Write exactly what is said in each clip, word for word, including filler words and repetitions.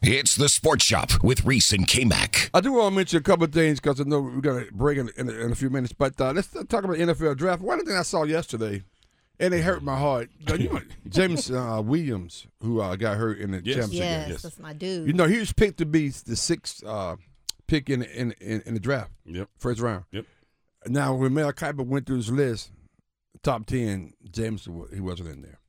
It's the Sports Shop with Reese and K-Mac. I do want to mention a couple of things because I know we're going to break in, in, in a few minutes. But uh, let's talk about the N F L draft. One thing I saw yesterday, and it hurt my heart. You know, James uh, Williams, who uh, got hurt in the yes. championship Yes, game. yes, that's my dude. You know, he was picked to be the sixth uh, pick in, in in in the draft. Yep. First round. Yep. Now, when Mel Kiper went through his list, top ten, James, he wasn't in there.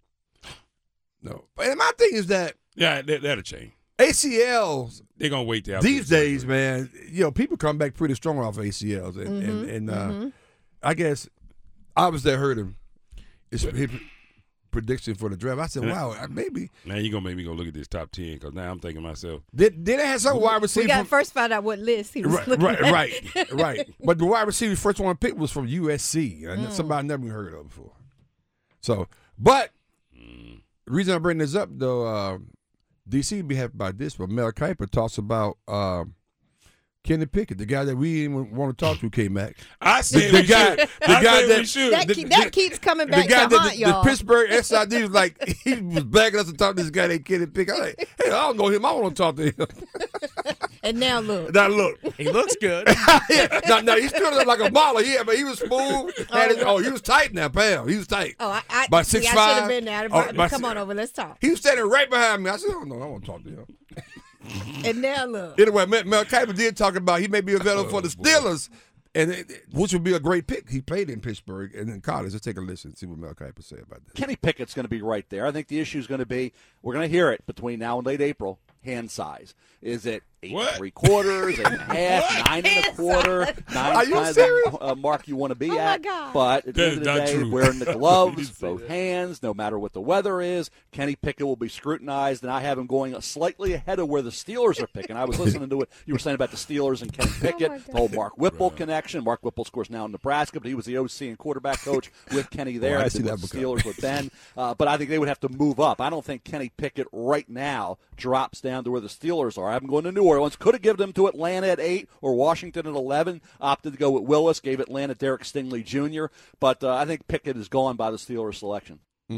No. But my thing is that. Yeah, that, that'll change. A C Ls. They're going to wait till These days, man, you know, people come back pretty strong off A C Ls. And, Mm-hmm, and, and uh, mm-hmm. I guess I was there hurt him. It's his prediction for the draft. I said, wow, maybe. Now you're going to make me go look at this top ten because now I'm thinking to myself. Did, did they have some wide receiver? We got to from, first find out what list he was right, looking right, at. right, right. But the wide receiver first one picked was from U S C. Mm. Somebody I never heard of before. So, but Mm. the reason I bring this up, though, uh, D C be happy about this, but Mel Kiper talks about uh, Kenny Pickett, the guy that we didn't want to talk to, K-Mac. I said the we guy, should. The I guy said that, we should. That, the, keep, that the, keeps coming the back guy to that haunt the, y'all. the Pittsburgh S I D was like, he was begging us to talk to this guy named Kenny Pickett. I'm like, hey, I don't know him. I want to talk to him. And now look. Now look, He looks good. yeah, no, no, he stood up like a model. Yeah, but he was smooth. Had his, oh, he was tight now, pal. He was tight. Oh, I, I, By see, six I five. should have been there. Oh, by Come si- on over. Let's talk. He was standing right behind me. I said, oh, no, I want to talk to him. And now look. Anyway, Mel, Mel Kiper did talk about he may be available for the boy. Steelers, and it, it- which would be a great pick. He played in Pittsburgh and in college. Let's take a listen and see what Mel Kiper said about that. Kenny Pickett's going to be right there. I think the issue is going to be, we're going to hear it between now and late April, hand size. Is it eight What? and three quarters, eight and a half, nine and a quarter, nine Are you kind of serious? the uh, mark you want to be Oh, my at? God. But at the That end of is the not day, true. wearing the You gloves, didn't say both that. hands, no matter what the weather is, Kenny Pickett will be scrutinized, and I have him going slightly ahead of where the Steelers are picking. I was listening to what you were saying about the Steelers and Kenny Pickett, my the whole Mark Whipple connection. Mark Whipple, of course, now in Nebraska, but he was the O C and quarterback coach with Kenny there. Oh, I I see think that with the become- Steelers with Ben. Uh, but I think they would have to move up. I don't think Kenny Pickett right now drops down to where the Steelers are. I have him going to New Orleans. Could have given them to Atlanta at eight or Washington at eleven. Opted to go with Willis. Gave Atlanta Derek Stingley Junior But uh, I think Pickett is gone by the Steelers selection.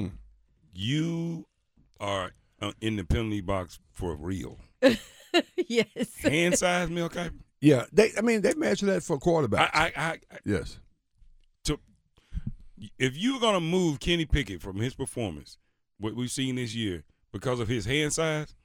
You are uh, in the penalty box for real. Yes. Hand size, Mel Kiper? Yeah, they. I mean, they measure that for quarterbacks. I, I, I, I, yes. to, if you're going to move Kenny Pickett from his performance, what we've seen this year, because of his hand size,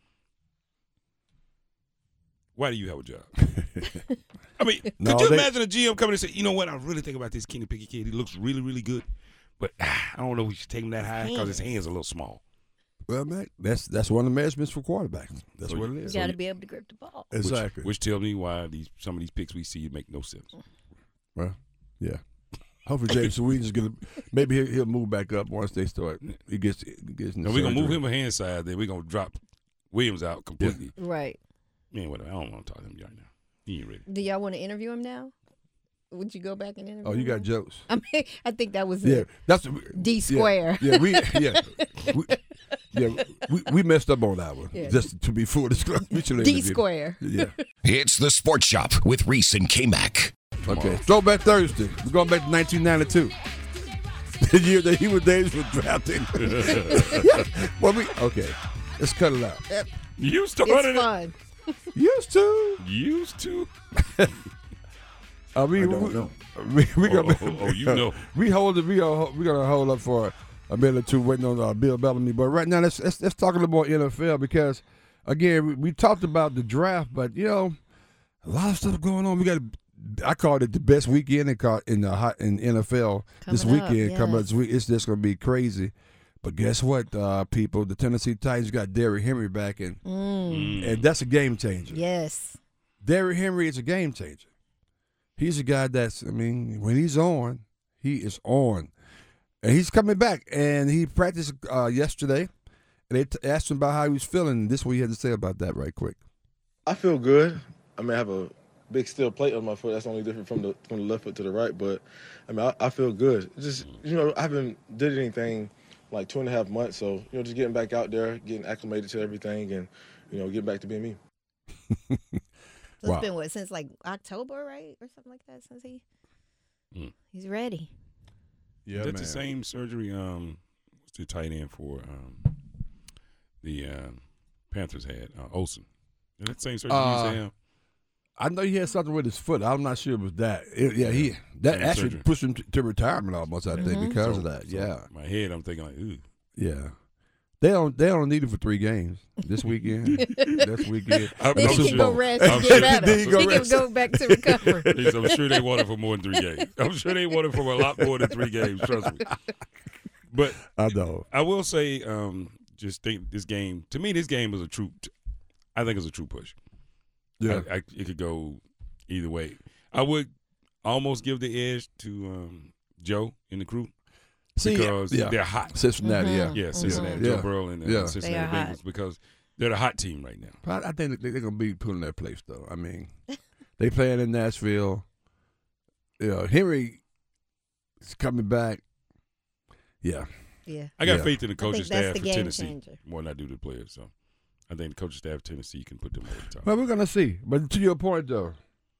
why do you have a job? I mean, No, could you they- imagine a G M coming and say, you know what, I really think about this Kenny Pickett kid. He looks really, really good, but ah, I don't know if we should take him that high because his hands are a little small. Well, man, that's that's one of the measurements for quarterbacks. That's So what it You is. got to be able to grip the ball. Exactly. Which, which tells me why these some of these picks we see make no sense. well, yeah. Hopefully, James Williams is gonna maybe he'll, he'll move back up once they start. He gets he gets. And we're going to move him a hand side, then we're going to drop Williams out completely. Right. Man, whatever. I don't want to talk to him right now. He ain't ready. Do y'all want to interview him now? Would you go back and interview Oh, you him got now? jokes. I mean, I think that was Yeah, it. that's D yeah, square. Yeah, we yeah, we, yeah, we, we messed up on that one. Yeah. Just to be full disclosure, we should have D interviewed him. square. Yeah. It's the Sports Shop with Reese and K-Mac. Okay. Throwback Thursday. We're going back to nineteen ninety-two. The year that Hugh Davis was drafted. well, we okay. Let's cut it out. You started It's it. fun. Used to. Used to. Uh, we, I don't we, know. We, we Oh, gonna, oh, oh, you know. We hold it. We gonna we gonna hold up for a minute or two, waiting on uh, Bill Bellamy. But right now, let's, let's let's talk a little more N F L because again, we, we talked about the draft, but you know, a lot of stuff going on. We got. I called it the best weekend in co- in the hot in N F L this Coming up, weekend. Coming up yes. this week, it's just gonna be crazy. But guess what, uh, people? The Tennessee Titans got Derrick Henry back, and Mm. and that's a game changer. Yes. Derrick Henry is a game changer. He's a guy that's, I mean, when he's on, he is on. And he's coming back. And he practiced uh, yesterday. And they t- asked him about how he was feeling. This is what he had to say about that right quick. I feel good. I mean, I have a big steel plate on my foot. That's only different from the from the left foot to the right. But, I mean, I, I feel good. Just, you know, I haven't did anything like two and a half months. So, you know, just getting back out there, getting acclimated to everything, and, you know, getting back to being me. So Wow. it's been what, since like October, right? Or something like that, since he Mm. he's ready. Yeah, That's the same surgery um, what's the tight end for um, the uh, Panthers had, uh, Olsen. That same surgery Uh, you used to have. I know he had something with his foot. I'm not sure it was that. It- yeah, he that Same actually surgery. pushed him to, to retirement almost. I think because So- of that. so Yeah, My head, I'm thinking like, ooh. yeah. They don't they don't need him for three games this weekend. this weekend. I'm, Then I'm he can sure- go rest I'm and sure- get better. Then He he go can rest. go back to recovery. I'm sure they want it for more than three games. I'm sure they want it for a lot more than three games. Trust me. But I know. I will say, um, just think this game. To me, this game is a true. I think it's a true push. Yeah. I, I, it could go either way. I would almost give the edge to um, Joe and the crew See, because yeah. they're hot. Cincinnati. Mhm. Yeah. Yeah, Cincinnati, Yeah. Joe Burrow and the Yeah. Cincinnati They are Bengals hot. because they're the hot team right now. But I think they, they're gonna be put in their place though. I mean, they playing in Nashville. Yeah, Henry is coming back. Yeah. Yeah. I got Yeah. faith in the I coaching think that's staff the for game Tennessee changer. more than I do the players. So I think the coaching staff of Tennessee can put them over the top. Well, we're gonna see. But to your point though,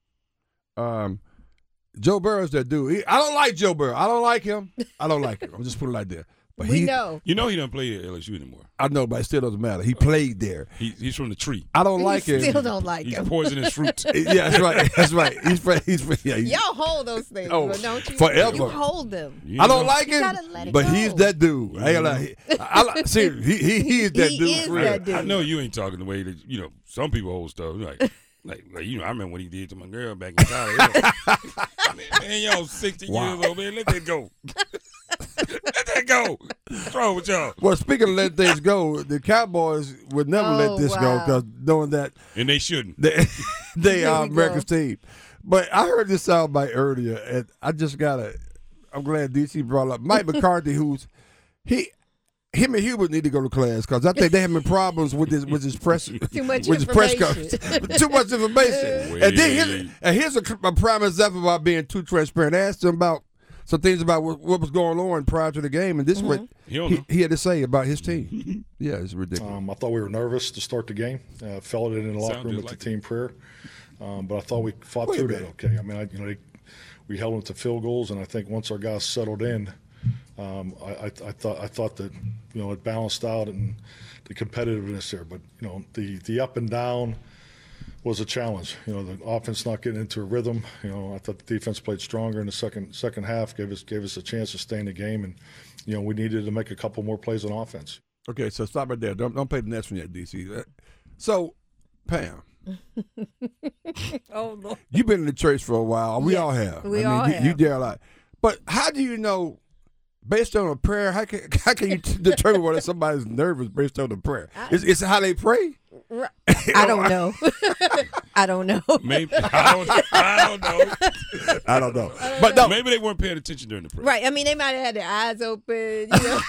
um, Joe Burrow's that dude. He, I don't like Joe Burrow. I don't like him. I don't like him. I'm just putting it like that. But We he, know. You know he doesn't play at L S U anymore. I know, but it still doesn't matter. He played there. He, he's from the tree. I don't like you him. still don't like He's him. poisonous fruit. Yeah, that's right. That's right. He's fra- he's fra- yeah. He's, Y'all hold those things, Oh, but don't you? forever. You hold them. You I don't know? like You him, gotta let it but go. he's that dude. I ain't like. I, I like. See, he he he is that He dude. is for real. that dude. I know you ain't talking the way that you know some people hold stuff like like, like you know I remember what he did to my girl back in college. man, man, y'all sixty Wow. years old, man. Let that go. Let that go. What's wrong with y'all? Well, speaking of letting things go, the Cowboys would never Oh, let this go wow. because knowing that And they shouldn't. they, they Here are we go. America's team. But I heard this soundbite earlier, and I just gotta. I'm glad D C brought up Mike McCarthy, who's he. Him and Hubert need to go to class because I think they having problems with his with his press Too much with his press information. conference. Too much information. And then here's, and here's a, a prime example about being too transparent. I asked him about some things about what, what was going on prior to the game, and this is what He don't he, know. he had to say about his team. Yeah, it's ridiculous. Um, I thought we were nervous to start the game. Uh, felt it in the locker Sound room just with like the team prayer, um, but I thought we fought Wait a through that minute. okay. I mean, I, you know, they, we held them to field goals, and I think once our guys settled in, um, I, I, I thought I thought that you know it balanced out and the competitiveness there. But you know, the the up and down was a challenge. You know, the offense not getting into a rhythm. You know, I thought the defense played stronger in the second second half, gave us gave us a chance to stay in the game, and you know, we needed to make a couple more plays on offense. Okay, so stop right there. Don't don't pay the next one yet, D C. Uh, So, Pam, Oh Lord. you've been in the church for a while. We Yes, all have. we I mean, all you, have. You dare a lot. But how do you know, based on a prayer, how can how can you t- determine whether somebody's nervous based on the prayer? It's, it's how they pray. Right. I don't know. I don't know. Maybe I don't. I don't know. I don't know. But no, Maybe they weren't paying attention during the prayer. Right. I mean, they might have had their eyes open. You know?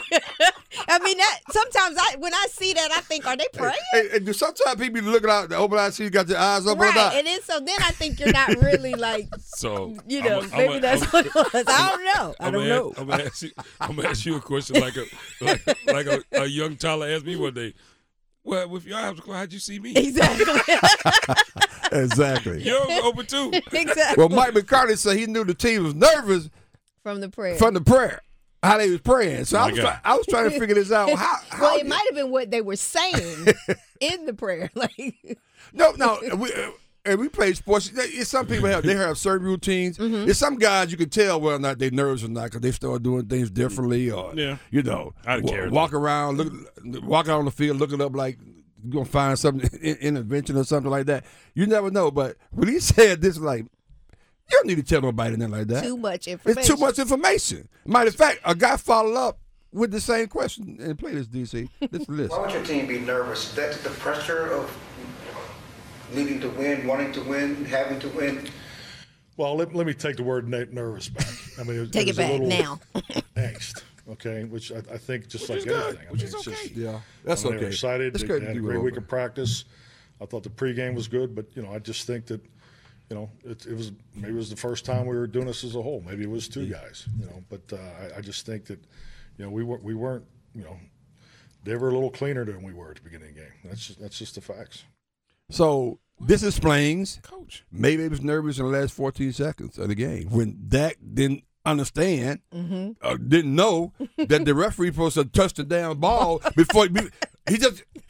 I mean, that sometimes I when I see that, I think, are they praying? and, and do sometimes people be looking out the open eyes, see you got your eyes open or Right. not. And then so then I think you're not really like, So you know, I'm a- I'm maybe a- that's I'm- what it was. I don't know. I I'm don't gonna know. Ask, I'm gonna ask you. I'm gonna ask you a question like a like, like a, a young Tyler asked me one day. Well, with your eyes closed, how'd you see me? Exactly. Exactly. You're open too. exactly. Well, Mike McCarthy said he knew the team was nervous From the prayer. from the prayer, how they was praying. So I My was, God. try, I was trying to figure this out. How, how well, it might have been what they were saying in the prayer. Like, No, no. We, uh, and we play sports. It's some people have they have certain routines. Mm-hmm. There's some guys you can tell whether or not they nervous or not because they start doing things differently or Yeah. you know I don't wa- care. walk around, look, walk out on the field, looking up like you're gonna find something in, intervention or something like that. You never know. But when he said this, like you don't need to tell nobody nothing like that. too much information. It's too much information. Matter of fact, a guy followed up with the same question and play this D C. This list. Why would your team be nervous? Is that the pressure of needing to win, wanting to win, having to win? Well, let, let me take the word ne- nervous back. I mean, it, Take was it a back little now. angst, okay, which I, I think just Which like is good, anything. I which mean, is it's okay. just, Yeah, that's I mean, okay. They were excited. It's They, good they to had a do great it week over. of practice. I thought the pregame was good, but you know, I just think that, you know, it, it was maybe it was the first time we were doing this as a whole. Maybe it was two guys, you know. But uh, I, I just think that, you know, we weren't we weren't, you know, they were a little cleaner than we were at the beginning of the game. That's just, that's just the facts. So this explains Coach. maybe he was nervous in the last fourteen seconds of the game when Dak didn't understand, Mm-hmm. uh, didn't know that the referee supposed to touch the damn ball before he, he just he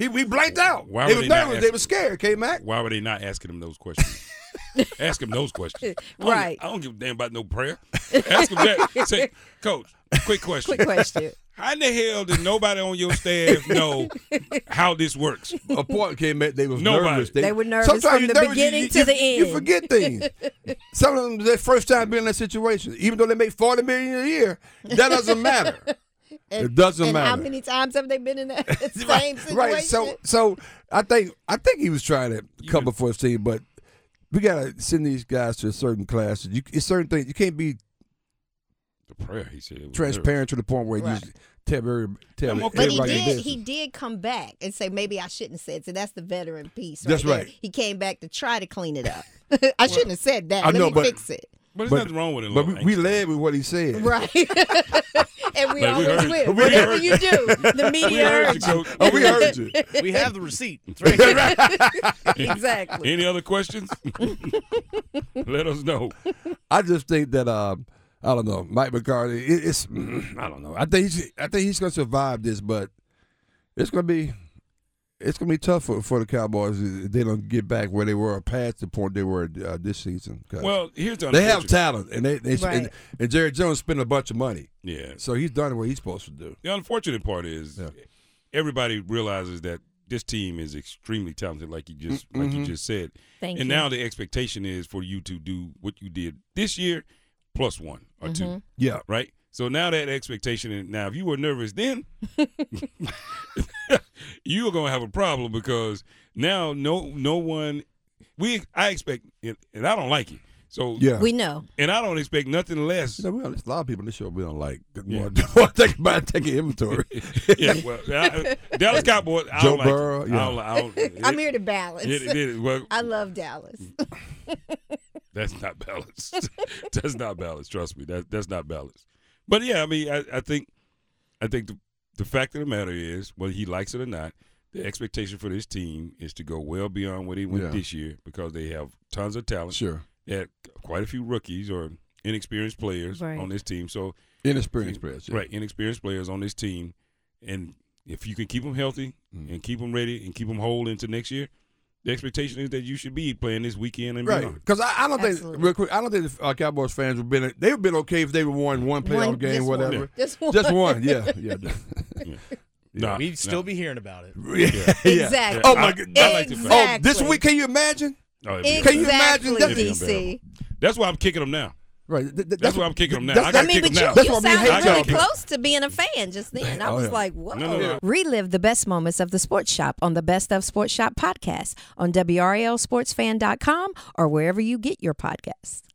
He we blanked out. Why they were was they not nervous. They asking- were scared. K Mac. Why were they not asking him those questions? Ask him those questions. I don't- Right. I don't give a damn about no prayer. Ask him that. Say, Coach, quick question. Quick question. How in the hell did nobody on your staff know how this works? A point came at they was Nobody. nervous. They were nervous sometimes from you the nervous, beginning you, to you, the You end. forget things. Some of them their first time being in that situation, even though they make forty million a year, that doesn't matter. And, It doesn't and matter. how many times have they been in that same right, situation? right. So, so I think I think he was trying to cover for his team, but we gotta send these guys to certain classes. You, it's certain things you can't be The prayer, he said. It was transparent to the point where Right. you just tell every, tell I'm okay. But he everybody did. business. He did come back and say maybe I shouldn't have said. So that's the veteran piece. Right That's there. right. He came back to try to clean it up. I shouldn't have said that. I Let know, me but- fix it. But there's But- nothing wrong with it. But Lord. we, we led with what he said. Right. and we Like, we always heard- will. we Whatever heard- you do, the We media heard heard you, you. Coach. Oh, we heard you. We have the receipt. It's right here. Exactly. Any other questions? Let us know. I just think that um, I don't know, Mike McCarthy. It, it's I don't know. I think he's, I think he's gonna survive this, but it's gonna be it's gonna be tough for, for the Cowboys if they don't get back where they were past the point they were uh, this season. 'Cause Well, here's the they have unfortunate- talent, and they, they Right. and, and Jerry Jones spent a bunch of money, Yeah. so he's done what he's supposed to do. The unfortunate part is Yeah. everybody realizes that this team is extremely talented, like you just like Mm-hmm. you just said. Thank and you. now the expectation is for you to do what you did this year plus one or Mm-hmm. two, Yeah, right? So now that expectation, and now if you were nervous then, you are gonna have a problem because now no no one we I expect and I don't like it. So yeah. We know. and I don't expect nothing less. You know, we don't, there's a lot of people in this show we don't like. Yeah. More think about taking inventory. yeah, well, I, Dallas Cowboys. I Joe don't like Burrow, it. yeah. I don't, I don't, I'm here to balance. It, it, it, well, I love Dallas. that's not balanced. That's not balanced. Trust me, that that's not balanced. But yeah, I mean, I, I think, I think the the fact of the matter is, whether he likes it or not, the expectation for this team is to go well beyond what he went Yeah. this year because they have tons of talent. Sure, They had quite a few rookies or inexperienced players Right. on this team. So inexperienced players. Yeah. right, inexperienced players on this team, and if you can keep them healthy Mm. and keep them ready and keep them whole into next year, the expectation is that you should be playing this weekend and Right, beyond. because I, I don't Absolutely. think real quick. I don't think the uh, Cowboys fans would been they would been okay if they would won one playoff One- game, just one. whatever. Just one. Just one, yeah, yeah. Nah, We'd nah. still be hearing about it. yeah. yeah. Exactly. Oh my I- God! I like the fact- Oh, this Exactly. week, can you imagine? Oh, it'd be Can you Exactly, imagine that? It'd be D C. That's why I'm kicking them now. Right. th- th- That's why I'm kicking them now. that's- I I gotta mean, kick but them you, now. That's you why we sounded hate really y'all. close to being a fan just then. I Oh, was yeah. like, whoa. No, no, no. Relive the best moments of the Sports Shop on the Best of Sports Shop podcast on W R L sports fan dot com or wherever you get your podcasts.